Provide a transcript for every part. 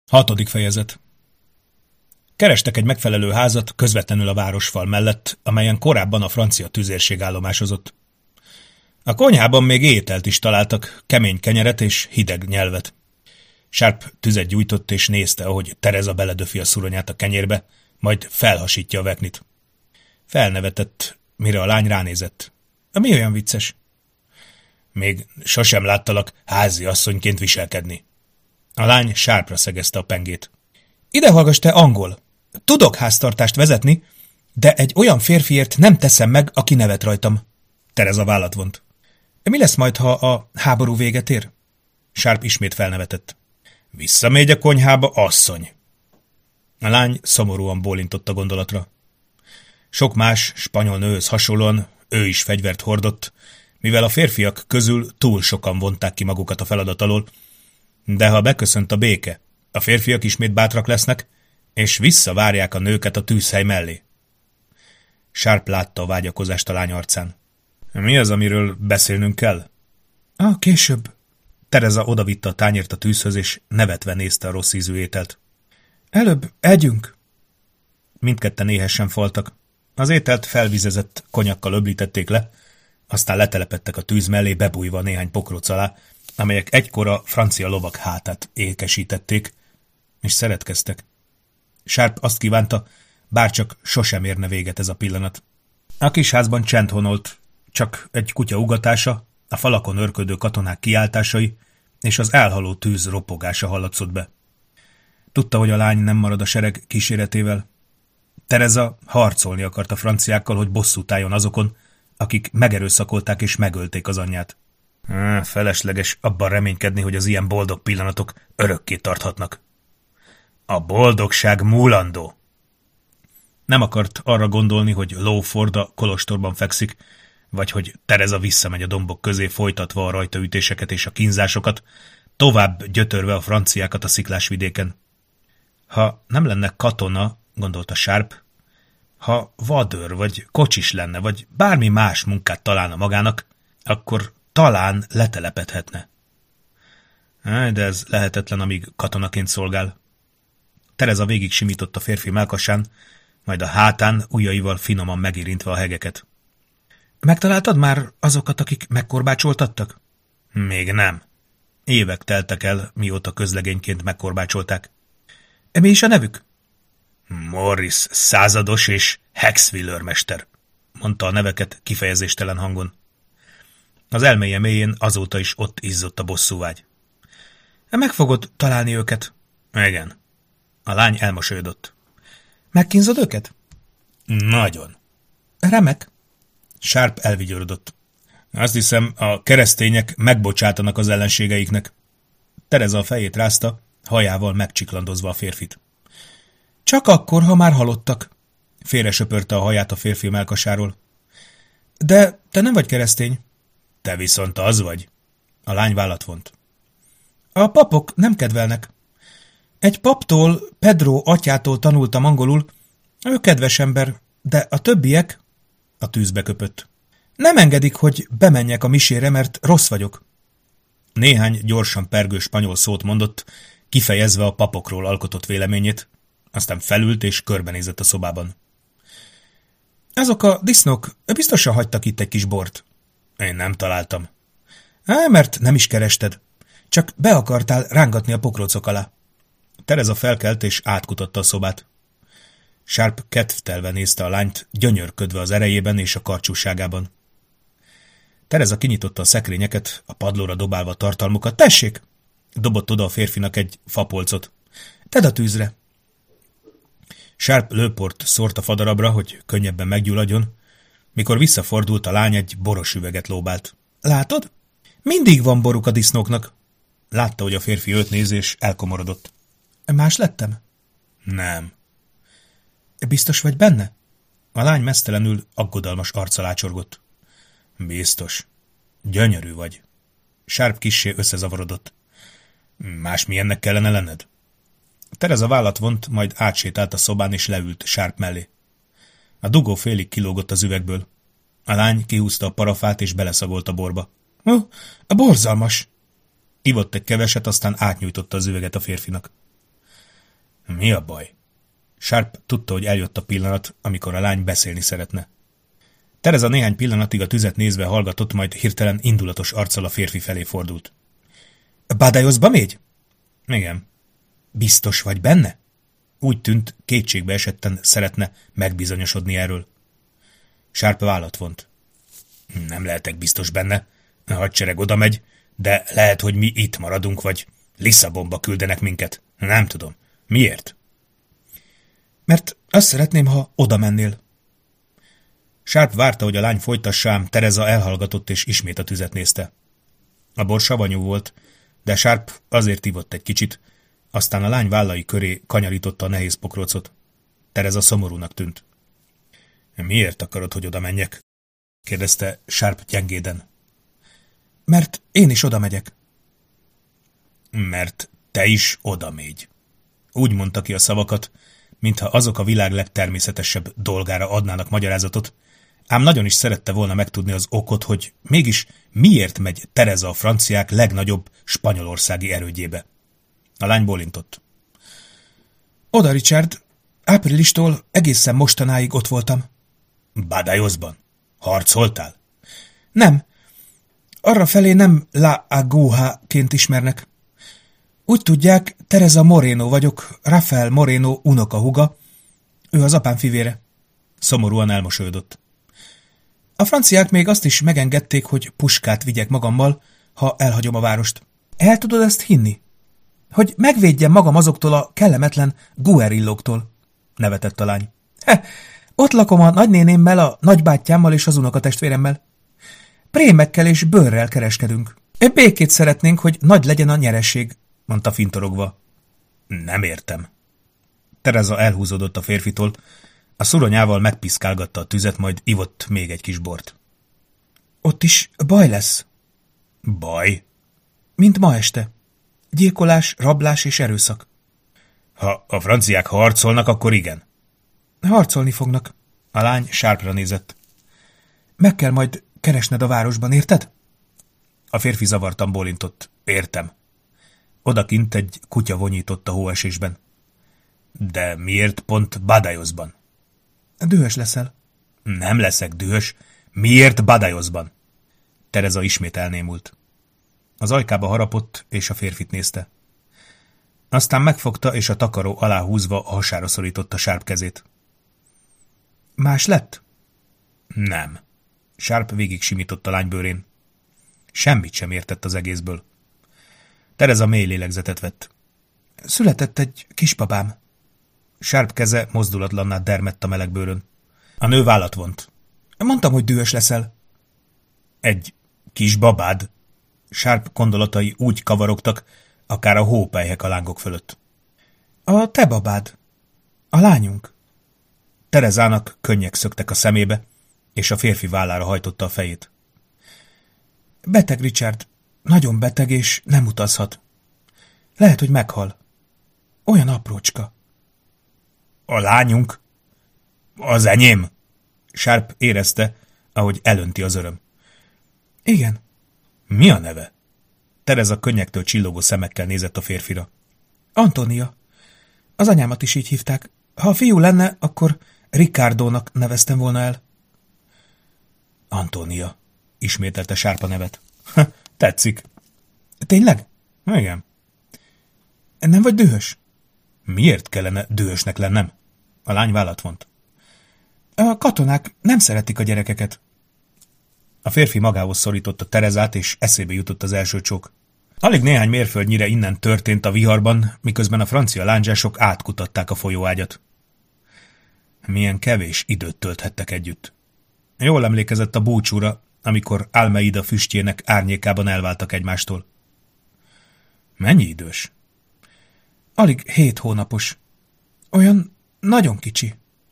Hatodik fejezet. Kerestek egy megfelelő házat közvetlenül a városfal mellett, amelyen korábban a francia tüzérség állomásozott. A konyhában még ételt is találtak, kemény kenyeret és hideg nyelvet. Sharp tüzet gyújtott és nézte, ahogy Teresa beledöfi a szuronyát a kenyérbe, majd felhasítja a veknit. Felnevetett, mire a lány ránézett. Mi olyan vicces? Még sosem láttalak házi asszonyként viselkedni. A lány Sharpra szegezte a pengét. Ide hallgass, te angol! Tudok háztartást vezetni, de egy olyan férfiért nem teszem meg, aki nevet rajtam. Teresa vállat vont. Mi lesz majd, ha a háború véget ér? Sharp ismét felnevetett. Visszamegy a konyhába, asszony! A lány szomorúan bólintott a gondolatra. Sok más spanyol nőhöz hasonlóan ő is fegyvert hordott, mivel a férfiak közül túl sokan vonták ki magukat a feladat alól, de ha beköszönt a béke, a férfiak ismét bátrak lesznek, és visszavárják a nőket a tűzhely mellé. Sharp látta a vágyakozást a lány arcán. Mi az, amiről beszélnünk kell? Később. Teresa odavitte a tányért a tűzhöz, és nevetve nézte a rossz ízű ételt. Előbb együnk. Mindketten éhesen faltak. Az ételt felvizezett konyakkal öblítették le, aztán letelepedtek a tűz mellé, bebújva néhány pokróc alá, amelyek egykor a francia lovak hátát ékesítették, és szeretkeztek. Sharp azt kívánta, bárcsak sosem érne véget ez a pillanat. A kis házban csend honolt, csak egy kutya ugatása, a falakon őrködő katonák kiáltásai és az elhaló tűz ropogása hallatszott be. Tudta, hogy a lány nem marad a sereg kíséretével. Teresa harcolni akart a franciákkal, hogy bosszút álljon azokon, akik megerőszakolták és megölték az anyját. Felesleges abban reménykedni, hogy az ilyen boldog pillanatok örökké tarthatnak. A boldogság múlandó. Nem akart arra gondolni, hogy Lawford a kolostorban fekszik, vagy hogy Teresa visszamegy a dombok közé folytatva a rajtaütéseket és a kínzásokat, tovább gyötörve a franciákat a sziklás vidéken. Ha nem lenne katona, gondolta Sharp, ha vadőr vagy kocsis lenne, vagy bármi más munkát találna magának, akkor talán letelepedhetne. De ez lehetetlen, amíg katonaként szolgál. Teresa végig simított a férfi mellkasán, majd a hátán ujjaival finoman megérintve a hegeket. Megtaláltad már azokat, akik megkorbácsoltattak? Még nem. Évek teltek el, mióta közlegényként megkorbácsolták. Mi is a nevük? Morris százados és Hexville őrmester, mondta a neveket kifejezéstelen hangon. Az elméje mélyén azóta is ott izzott a bosszúvágy. Meg fogod találni őket? Igen. A lány elmosolyodott. Megkínzod őket? Nagyon. Remek. Sharp elvigyorodott. Azt hiszem, a keresztények megbocsátanak az ellenségeiknek. Teresa a fejét rázta, hajával megcsiklandozva a férfit. Csak akkor, ha már halottak. Félresöpörte a haját a férfi mellkasáról. De te nem vagy keresztény. Te viszont az vagy. A lány vállat vont. A papok nem kedvelnek. Egy paptól, Pedro atyától tanultam angolul. Ő kedves ember, de a többiek... A tűzbe köpött. Nem engedik, hogy bemenjek a misére, mert rossz vagyok. Néhány gyorsan pergő spanyol szót mondott, kifejezve a papokról alkotott véleményét, aztán felült és körbenézett a szobában. Azok a disznók biztosan hagytak itt egy kis bort. Én nem találtam. Mert nem is kerested. Csak be akartál rángatni a pokrócok alá. Teresa felkelt és átkutatta a szobát. Sharp kedvtelve nézte a lányt, gyönyörködve az erejében és a karcsúságában. Teresa kinyitotta a szekrényeket, a padlóra dobálva a tartalmukat. Tessék! Dobott oda a férfinak egy fapolcot. Tedd a tűzre! Sharp lőport szórt a fadarabra, hogy könnyebben meggyulladjon, mikor visszafordult, a lány egy boros üveget lóbált. Látod? Mindig van boruk a disznóknak. Látta, hogy a férfi őt néz, és elkomorodott. Más lettem? Nem. Biztos vagy benne? A lány meztelenül aggodalmas arccal ácsorgott. Biztos. Gyönyörű vagy. Sharp kissé összezavarodott. Másmilyennek kellene lenned? Teresa vállat vont, majd átsétált a szobán és leült Sharp mellé. A dugó félig kilógott az üvegből. A lány kihúzta a parafát és beleszagolt a borba. Borzalmas! Ivott egy keveset, aztán átnyújtotta az üveget a férfinak. Mi a baj? Sharp tudta, hogy eljött a pillanat, amikor a lány beszélni szeretne. Tereza néhány pillanatig a tüzet nézve hallgatott, majd hirtelen indulatos arccal a férfi felé fordult. Badajoszba mégy? Igen. Biztos vagy benne? Úgy tűnt, kétségbe esetten szeretne megbizonyosodni erről. Sharp vállat vont. Nem lehetek biztos benne. A hadsereg oda megy, de lehet, hogy mi itt maradunk, vagy Lisszabonba küldenek minket. Nem tudom. Miért? Mert azt szeretném, ha oda mennél. Sharp várta, hogy a lány folytassa, ám Tereza elhallgatott és ismét a tüzet nézte. A bor savanyú volt, de Sharp azért ivott egy kicsit, aztán a lány vállai köré kanyarította a nehéz pokrócot. Tereza szomorúnak tűnt. Miért akarod, hogy oda menjek? Kérdezte Sharp gyengéden. Mert én is oda megyek. Mert te is oda mégy. Úgy mondta ki a szavakat, mintha azok a világ legtermészetesebb dolgára adnának magyarázatot, ám nagyon is szerette volna megtudni az okot, hogy mégis miért megy Tereza a franciák legnagyobb spanyolországi erődjébe. A lány bólintott. Oda, Richard. Áprilistól egészen mostanáig ott voltam. Badajoszban? Harcoltál? Nem. Arrafelé nem La Aguja-ként ismernek. Úgy tudják, Teresa Moreno vagyok, Rafael Moreno unokahuga. Ő az apám fivére. Szomorúan elmosolyodott. A franciák még azt is megengedték, hogy puskát vigyek magammal, ha elhagyom a várost. El tudod ezt hinni? Hogy megvédjem magam azoktól a kellemetlen guerillóktól, nevetett a lány. Ott lakom a nagynénémmel, a nagybátyámmal és az unokatestvéremmel. Prémekkel és bőrrel kereskedünk. Békét szeretnénk, hogy nagy legyen a nyeresség, mondta fintorogva. Nem értem. Tereza elhúzódott a férfitól, a szuronyával megpiszkálgatta a tüzet, majd ivott még egy kis bort. Ott is baj lesz. Baj? Mint ma este. Gyilkolás, rablás és erőszak. Ha a franciák harcolnak, akkor igen. Harcolni fognak. A lány Sharpra nézett. Meg kell majd keresned a városban, érted? A férfi zavartan bólintott. Értem. Odakint egy kutya vonyított a hóesésben. De miért pont Badajoszban? Dühös leszel. Nem leszek dühös. Miért Badajoszban? Tereza ismét elnémult. Az ajkába harapott, és a férfit nézte. Aztán megfogta, és a takaró alá húzva a hasára szorította Sharp kezét. Más lett? Nem. Sharp végig simított a lány bőrén. Semmit sem értett az egészből. Tereza mély lélegzetet vett. Született egy kisbabám. Sharp keze mozdulatlanná dermedt a meleg bőrön. A nő vállat vont. Mondtam, hogy dühös leszel. Egy kisbabád? Sharp gondolatai úgy kavarogtak, akár a hópelyhek a lángok fölött. A te babád. A lányunk. Terezának könnyek szöktek a szemébe, és a férfi vállára hajtotta a fejét. Beteg, Richard. Nagyon beteg, és nem utazhat. Lehet, hogy meghal. Olyan aprócska. A lányunk? Az enyém? Sharp érezte, ahogy elönti az öröm. Igen. Mi a neve? Tereza könnyektől csillogó szemekkel nézett a férfira. Antonia. Az anyámat is így hívták. Ha a fiú lenne, akkor Riccardónak neveztem volna el. Antonia, ismételte Sharp a nevet. Tetszik. Tényleg? Igen. Nem vagy dühös? Miért kellene dühösnek lennem? A lány vállat vont. A katonák nem szeretik a gyerekeket. A férfi magához szorította Terezát, és eszébe jutott az első csók. Alig néhány mérföldnyire innen történt a viharban, miközben a francia lándzsások átkutatták a folyóágyat. Milyen kevés időt tölthettek együtt. Jól emlékezett a búcsúra, amikor Almeida füstjének árnyékában elváltak egymástól. Mennyi idős? Alig 7 hónapos. Olyan nagyon kicsi.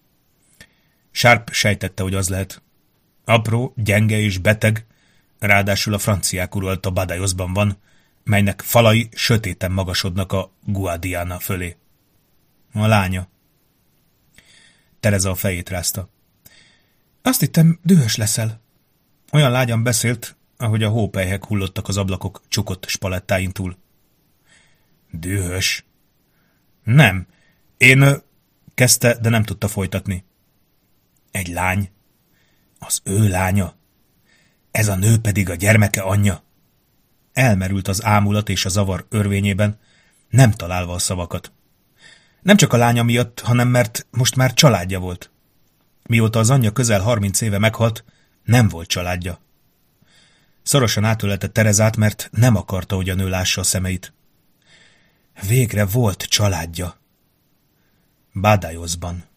Sharp sejtette, hogy az lehet. Apró, gyenge és beteg, ráadásul a franciák uralta Badajoszban van, melynek falai sötéten magasodnak a Guadiana fölé. A lánya. Tereza a fejét rázta. Azt hittem, dühös leszel. Olyan lágyan beszélt, ahogy a hópelyhek hullottak az ablakok csukott spalettáin túl. Dühös? Nem, Kezdte, de nem tudta folytatni. Egy lány. Az ő lánya. Ez a nő pedig a gyermeke anyja. Elmerült az ámulat és a zavar örvényében, nem találva a szavakat. Nem csak a lánya miatt, hanem mert most már családja volt. Mióta az anyja közel 30 éve meghalt, nem volt családja. Szorosan átölelte Terezát, mert nem akarta, hogy a nő lássa a szemeit. Végre volt családja. Badajoszban.